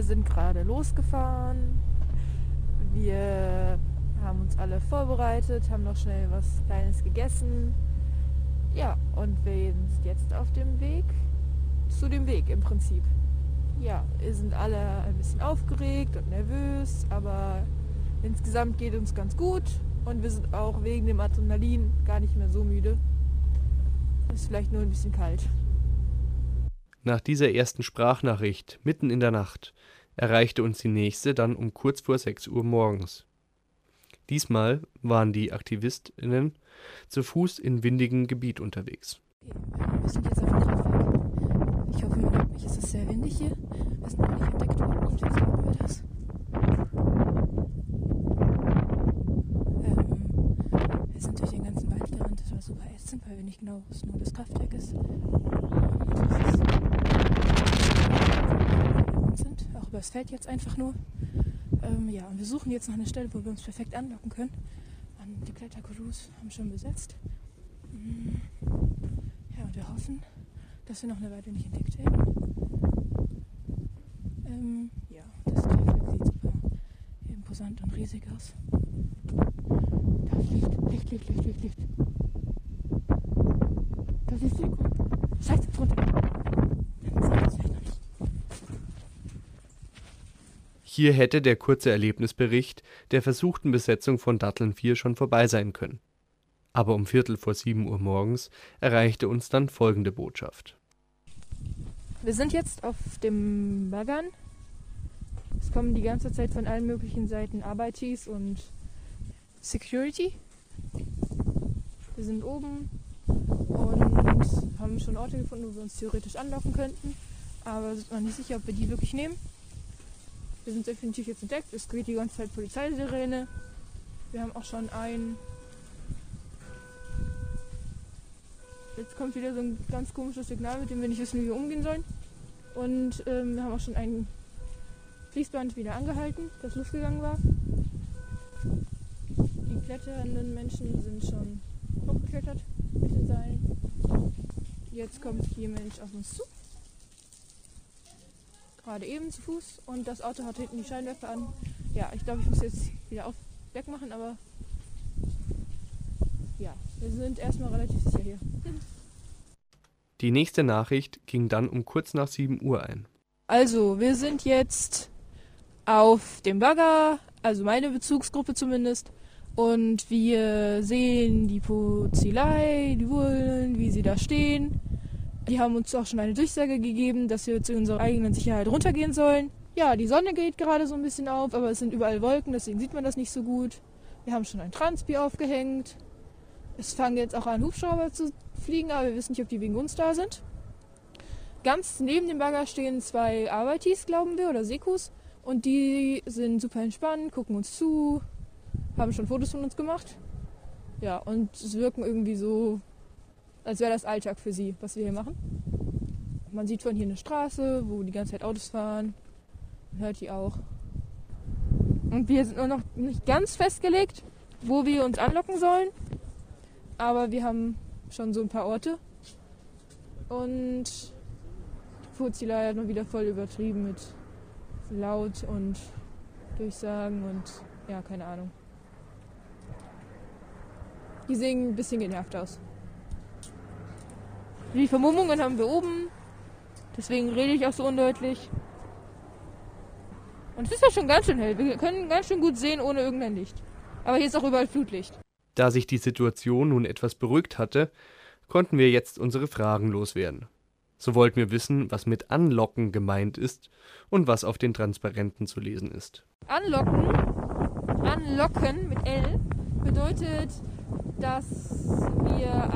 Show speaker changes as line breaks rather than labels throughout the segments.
wir sind gerade losgefahren. Wir haben uns alle vorbereitet, haben noch schnell was Kleines gegessen. Ja, und wir sind jetzt auf dem Weg zu dem Weg im Prinzip. Ja, wir sind alle ein bisschen aufgeregt und nervös, aber insgesamt geht uns ganz gut und wir sind auch wegen dem Adrenalin gar nicht mehr so müde. Ist vielleicht nur ein bisschen kalt.
Nach dieser ersten Sprachnachricht mitten in der Nacht erreichte uns die nächste dann um kurz vor 6 Uhr morgens. Diesmal waren die AktivistInnen zu Fuß in windigem Gebiet unterwegs.
Wir sind jetzt auf dem Kraftwerk. Ich hoffe, man hört mich. Es ist sehr windig hier. Wir sind noch nicht entdeckt worden und jetzt machen wir das. Wir sind durch den ganzen Wald gerannt. Das war super ätzend, weil wir nicht genau wussten, wo das Kraftwerk ist. Sind auch über das Feld jetzt einfach nur. Ja, und wir suchen jetzt noch eine Stelle, wo wir uns perfekt anlocken können. Und die Klettercrews haben schon besetzt. Ja, und wir hoffen, dass wir noch eine Weile nicht entdeckt werden. Ja, das Kraftwerk sieht super imposant und riesig aus. Da ist Licht. Das ist sehr gut. Scheiße, runter.
Hier hätte der kurze Erlebnisbericht der versuchten Besetzung von Datteln 4 schon vorbei sein können. Aber um 6:45 Uhr morgens erreichte uns dann folgende Botschaft.
Wir sind jetzt auf dem Baggern. Es kommen die ganze Zeit von allen möglichen Seiten Arbeitis und Security. Wir sind oben und haben schon Orte gefunden, wo wir uns theoretisch anlocken könnten. Aber sind noch nicht sicher, ob wir die wirklich nehmen. Wir sind definitiv jetzt entdeckt. Es geht die ganze Zeit Polizeisirene. Wir haben auch schon Jetzt kommt wieder so ein ganz komisches Signal, mit dem wir nicht wissen, wie wir umgehen sollen. Und wir haben auch schon ein Fließband wieder angehalten, das losgegangen war. Die kletternden Menschen sind schon hochgeklettert mit den Seilen. Jetzt kommt hier ein Mensch auf uns zu. Gerade eben zu Fuß und das Auto hat hinten die Scheinwerfer an. Ja, ich glaube, ich muss jetzt wieder wegmachen, aber ja, wir sind erstmal relativ sicher hier.
Die nächste Nachricht ging dann um kurz nach 7 Uhr ein.
Also, wir sind jetzt auf dem Bagger, also meine Bezugsgruppe zumindest, und wir sehen die Polizei, die Bullen, wie sie da stehen. Die haben uns auch schon eine Durchsage gegeben, dass wir zu unserer eigenen Sicherheit runtergehen sollen. Ja, die Sonne geht gerade so ein bisschen auf, aber es sind überall Wolken, deswegen sieht man das nicht so gut. Wir haben schon ein Transpi aufgehängt. Es fangen jetzt auch an, Hubschrauber zu fliegen, aber wir wissen nicht, ob die wegen uns da sind. Ganz neben dem Bagger stehen 2 Arbeitis, glauben wir, oder Sekus. Und die sind super entspannt, gucken uns zu, haben schon Fotos von uns gemacht. Ja, und es wirken irgendwie so, als wäre das Alltag für sie, was wir hier machen. Man sieht von hier eine Straße, wo die ganze Zeit Autos fahren. Man hört die auch. Und wir sind nur noch nicht ganz festgelegt, wo wir uns anlocken sollen. Aber wir haben schon so ein paar Orte. Und die Polizei hat noch wieder voll übertrieben mit laut und Durchsagen und ja, keine Ahnung. Die sehen ein bisschen genervt aus. Die Vermummungen haben wir oben, deswegen rede ich auch so undeutlich. Und es ist ja schon ganz schön hell, wir können ganz schön gut sehen ohne irgendein Licht. Aber hier ist auch überall Flutlicht.
Da sich die Situation nun etwas beruhigt hatte, konnten wir jetzt unsere Fragen loswerden. So wollten wir wissen, was mit Anlocken gemeint ist und was auf den Transparenten zu lesen ist.
Anlocken mit L bedeutet, dass wir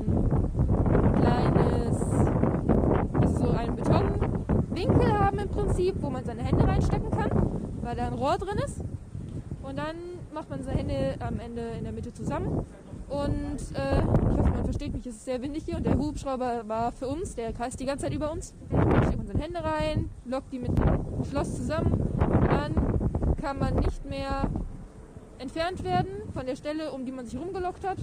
einen Betonwinkel haben im Prinzip, wo man seine Hände reinstecken kann, weil da ein Rohr drin ist. Und dann macht man seine Hände am Ende in der Mitte zusammen. Und ich hoffe, man versteht mich, es ist sehr windig hier und der Hubschrauber war für uns, der kreist die ganze Zeit über uns. Da steckt man seine Hände rein, lockt die mit dem Schloss zusammen. Dann kann man nicht mehr entfernt werden von der Stelle, um die man sich rumgelockt hat,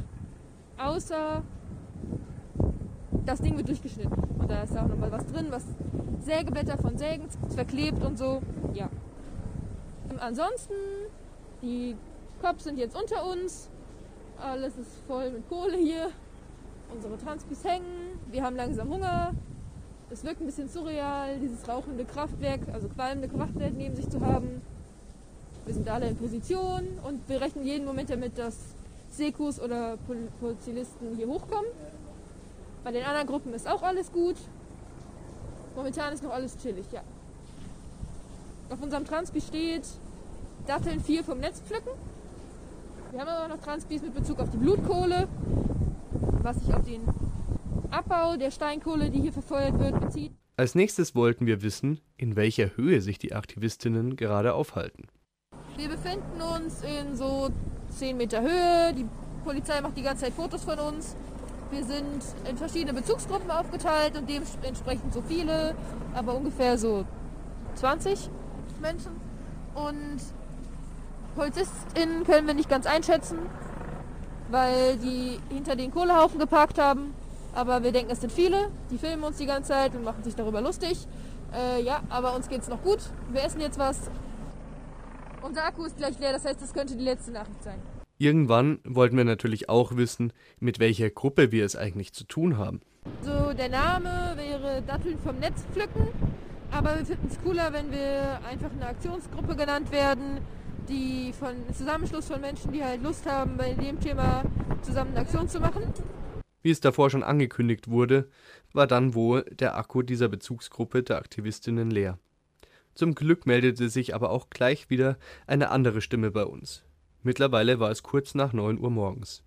außer das Ding wird durchgeschnitten. Und da ist auch nochmal was drin, was Sägeblätter von Sägen verklebt und so. Ja. Ansonsten, die Cops sind jetzt unter uns. Alles ist voll mit Kohle hier. Unsere Transpis hängen. Wir haben langsam Hunger. Es wirkt ein bisschen surreal, dieses rauchende Kraftwerk, also qualmende Kraftwerk neben sich zu haben. Wir sind alle in Position und wir rechnen jeden Moment damit, dass Sekus oder Polizisten hier hochkommen. Bei den anderen Gruppen ist auch alles gut. Momentan ist noch alles chillig, ja. Auf unserem Transpi steht Datteln 4 vom Netz pflücken. Wir haben aber noch Transpis mit Bezug auf die Blutkohle, was sich auf den Abbau der Steinkohle, die hier verfeuert wird, bezieht.
Als nächstes wollten wir wissen, in welcher Höhe sich die Aktivistinnen gerade aufhalten.
Wir befinden uns in so 10 Meter Höhe. Die Polizei macht die ganze Zeit Fotos von uns. Wir sind in verschiedene Bezugsgruppen aufgeteilt und dementsprechend so viele, aber ungefähr so 20 Menschen. Und PolizistInnen können wir nicht ganz einschätzen, weil die hinter den Kohlehaufen geparkt haben. Aber wir denken, es sind viele. Die filmen uns die ganze Zeit und machen sich darüber lustig. Ja, aber uns geht's noch gut. Wir essen jetzt was. Unser Akku ist gleich leer, das heißt, das könnte die letzte Nachricht sein.
Irgendwann wollten wir natürlich auch wissen, mit welcher Gruppe wir es eigentlich zu tun haben.
So, der Name wäre Datteln vom Netz pflücken, aber wir finden es cooler, wenn wir einfach eine Aktionsgruppe genannt werden, die von Zusammenschluss von Menschen, die halt Lust haben, bei dem Thema zusammen eine Aktion zu machen.
Wie es davor schon angekündigt wurde, war dann wohl der Akku dieser Bezugsgruppe der Aktivistinnen leer. Zum Glück meldete sich aber auch gleich wieder eine andere Stimme bei uns. Mittlerweile war es kurz nach 9 Uhr morgens.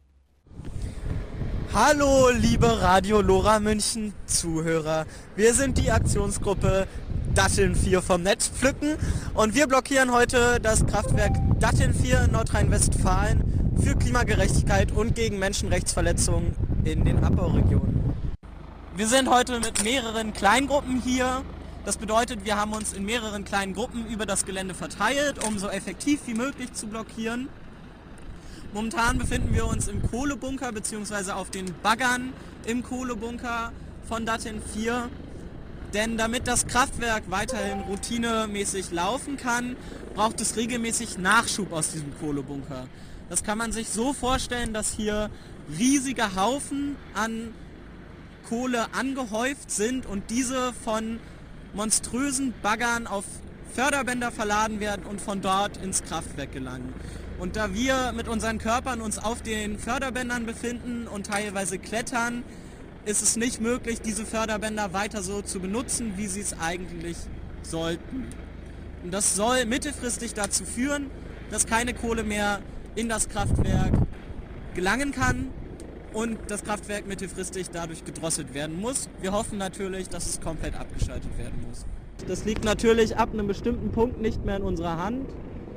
Hallo, liebe Radio Lora München Zuhörer. Wir sind die Aktionsgruppe Datteln 4 vom Netz pflücken und wir blockieren heute das Kraftwerk Datteln 4 in Nordrhein-Westfalen für Klimagerechtigkeit und gegen Menschenrechtsverletzungen in den Abbauregionen. Wir sind heute mit mehreren Kleingruppen hier. Das bedeutet, wir haben uns in mehreren kleinen Gruppen über das Gelände verteilt, um so effektiv wie möglich zu blockieren. Momentan befinden wir uns im Kohlebunker bzw. auf den Baggern im Kohlebunker von Datteln 4. Denn damit das Kraftwerk weiterhin routinemäßig laufen kann, braucht es regelmäßig Nachschub aus diesem Kohlebunker. Das kann man sich so vorstellen, dass hier riesige Haufen an Kohle angehäuft sind und diese von monströsen Baggern auf Förderbänder verladen werden und von dort ins Kraftwerk gelangen. Und da wir mit unseren Körpern uns auf den Förderbändern befinden und teilweise klettern, ist es nicht möglich, diese Förderbänder weiter so zu benutzen, wie sie es eigentlich sollten. Und das soll mittelfristig dazu führen, dass keine Kohle mehr in das Kraftwerk gelangen kann und das Kraftwerk mittelfristig dadurch gedrosselt werden muss. Wir hoffen natürlich, dass es komplett abgeschaltet werden muss. Das liegt natürlich ab einem bestimmten Punkt nicht mehr in unserer Hand.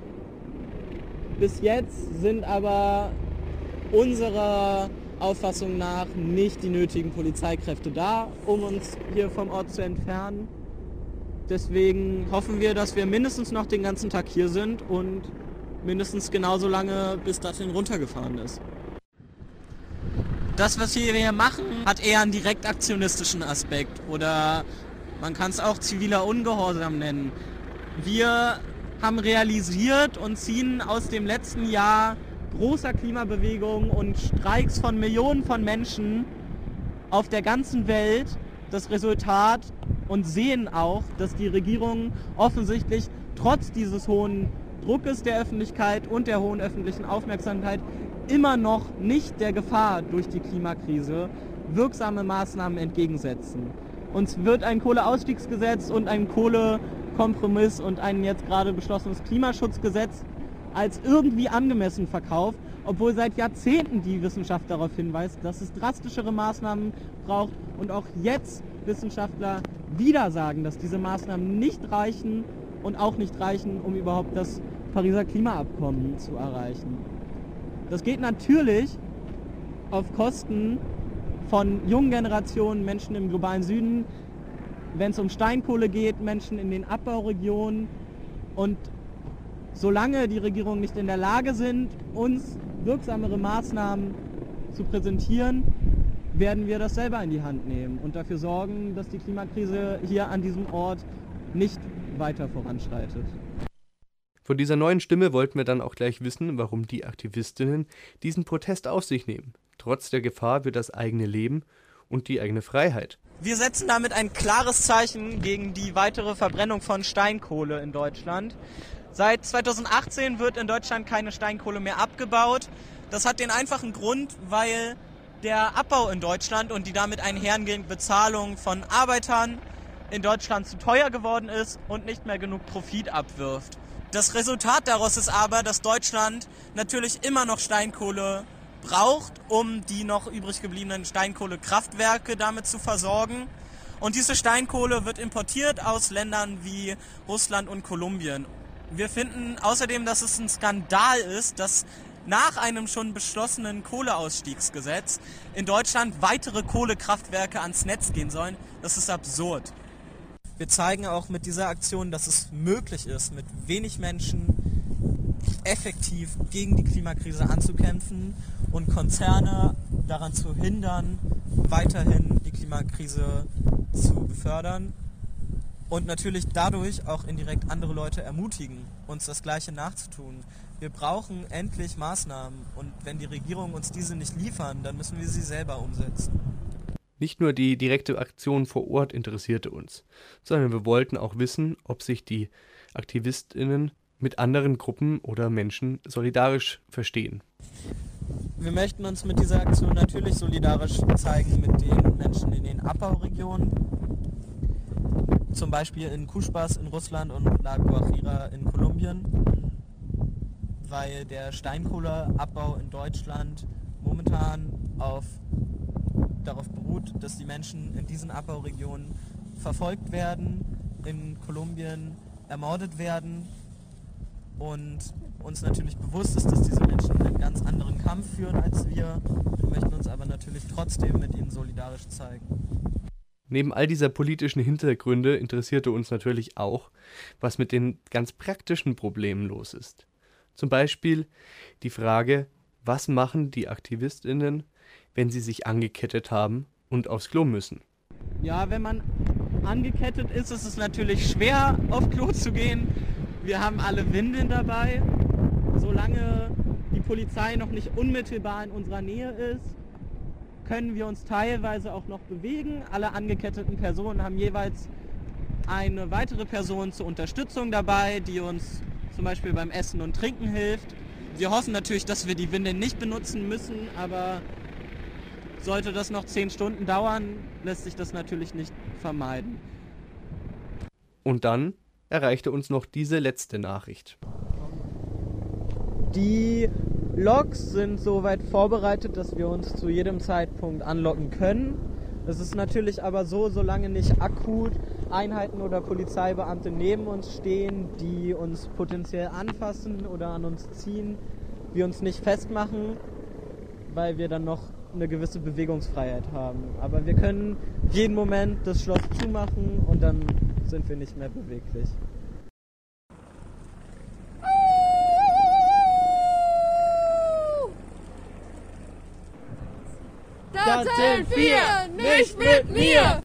Bis jetzt sind aber unserer Auffassung nach nicht die nötigen Polizeikräfte da, um uns hier vom Ort zu entfernen. Deswegen hoffen wir, dass wir mindestens noch den ganzen Tag hier sind und mindestens genauso lange, bis Datteln runtergefahren ist. Das, was wir hier machen, hat eher einen direkt aktionistischen Aspekt oder man kann es auch ziviler Ungehorsam nennen. Wir haben realisiert und ziehen aus dem letzten Jahr großer Klimabewegung und Streiks von Millionen von Menschen auf der ganzen Welt das Resultat und sehen auch, dass die Regierung offensichtlich trotz dieses hohen Druckes der Öffentlichkeit und der hohen öffentlichen Aufmerksamkeit immer noch nicht der Gefahr durch die Klimakrise wirksame Maßnahmen entgegensetzen. Uns wird ein Kohleausstiegsgesetz und ein Kohlekompromiss und ein jetzt gerade beschlossenes Klimaschutzgesetz als irgendwie angemessen verkauft, obwohl seit Jahrzehnten die Wissenschaft darauf hinweist, dass es drastischere Maßnahmen braucht und auch jetzt Wissenschaftler wieder sagen, dass diese Maßnahmen nicht reichen und auch nicht reichen, um überhaupt das Pariser Klimaabkommen zu erreichen. Das geht natürlich auf Kosten von jungen Generationen, Menschen im globalen Süden, wenn es um Steinkohle geht, Menschen in den Abbauregionen. Und solange die Regierungen nicht in der Lage sind, uns wirksamere Maßnahmen zu präsentieren,
werden wir das selber in die Hand nehmen und dafür sorgen, dass die Klimakrise hier an diesem Ort nicht weiter voranschreitet.
Von dieser neuen Stimme wollten wir dann auch gleich wissen, warum die Aktivistinnen diesen Protest auf sich nehmen, trotz der Gefahr für das eigene Leben und die eigene Freiheit.
Wir setzen damit ein klares Zeichen gegen die weitere Verbrennung von Steinkohle in Deutschland. Seit 2018 wird in Deutschland keine Steinkohle mehr abgebaut. Das hat den einfachen Grund, weil der Abbau in Deutschland und die damit einhergehende Bezahlung von Arbeitern in Deutschland zu teuer geworden ist und nicht mehr genug Profit abwirft. Das Resultat daraus ist aber, dass Deutschland natürlich immer noch Steinkohle braucht, um die noch übrig gebliebenen Steinkohlekraftwerke damit zu versorgen. Und diese Steinkohle wird importiert aus Ländern wie Russland und Kolumbien. Wir finden außerdem, dass es ein Skandal ist, dass nach einem schon beschlossenen Kohleausstiegsgesetz in Deutschland weitere Kohlekraftwerke ans Netz gehen sollen. Das ist absurd. Wir zeigen auch mit dieser Aktion, dass es möglich ist, mit wenig Menschen effektiv gegen die Klimakrise anzukämpfen und Konzerne daran zu hindern, weiterhin die Klimakrise zu befördern und natürlich dadurch auch indirekt andere Leute ermutigen, uns das Gleiche nachzutun. Wir brauchen endlich Maßnahmen und wenn die Regierungen uns diese nicht liefern, dann müssen wir sie selber umsetzen.
Nicht nur die direkte Aktion vor Ort interessierte uns, sondern wir wollten auch wissen, ob sich die AktivistInnen mit anderen Gruppen oder Menschen solidarisch verstehen.
Wir möchten uns mit dieser Aktion natürlich solidarisch zeigen mit den Menschen in den Abbauregionen, zum Beispiel in Kuspas in Russland und La Guajira in Kolumbien, weil der Steinkohleabbau in Deutschland momentan darauf beruht, dass die Menschen in diesen Abbauregionen verfolgt werden, in Kolumbien ermordet werden und uns natürlich bewusst ist, dass diese Menschen einen ganz anderen Kampf führen als wir. Wir möchten uns aber natürlich trotzdem mit ihnen solidarisch zeigen.
Neben all dieser politischen Hintergründe interessierte uns natürlich auch, was mit den ganz praktischen Problemen los ist. Zum Beispiel die Frage, was machen die AktivistInnen, wenn sie sich angekettet haben und aufs Klo müssen?
Ja, wenn man angekettet ist, ist es natürlich schwer, auf Klo zu gehen. Wir haben alle Windeln dabei. Solange die Polizei noch nicht unmittelbar in unserer Nähe ist, können wir uns teilweise auch noch bewegen. Alle angeketteten Personen haben jeweils eine weitere Person zur Unterstützung dabei, die uns zum Beispiel beim Essen und Trinken hilft. Wir hoffen natürlich, dass wir die Windeln nicht benutzen müssen, aber sollte das noch 10 Stunden dauern, lässt sich das natürlich nicht vermeiden.
Und dann erreichte uns noch diese letzte Nachricht.
Die Loks sind soweit vorbereitet, dass wir uns zu jedem Zeitpunkt anlocken können. Es ist natürlich aber so, solange nicht akut Einheiten oder Polizeibeamte neben uns stehen, die uns potenziell anfassen oder an uns ziehen, wir uns nicht festmachen, weil wir dann noch eine gewisse Bewegungsfreiheit haben. Aber wir können jeden Moment das Schloss zumachen und dann sind wir nicht mehr beweglich.
Datteln 4, nicht mit mir!